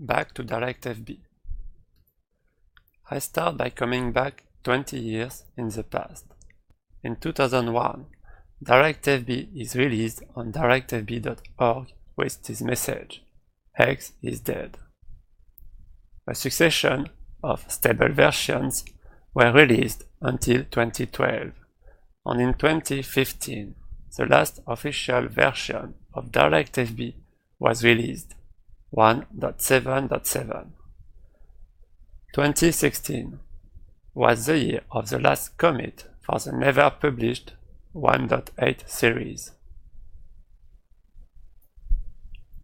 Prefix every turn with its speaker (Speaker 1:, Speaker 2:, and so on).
Speaker 1: Back to DirectFB. I start by coming back 20 years in the past. In 2001, DirectFB is released on directfb.org with this message: X is dead. A succession of stable versions were released until 2012, and in 2015, the last official version of DirectFB was released, 1.7.7. 2016 was the year of the last commit for the never published 1.8 series.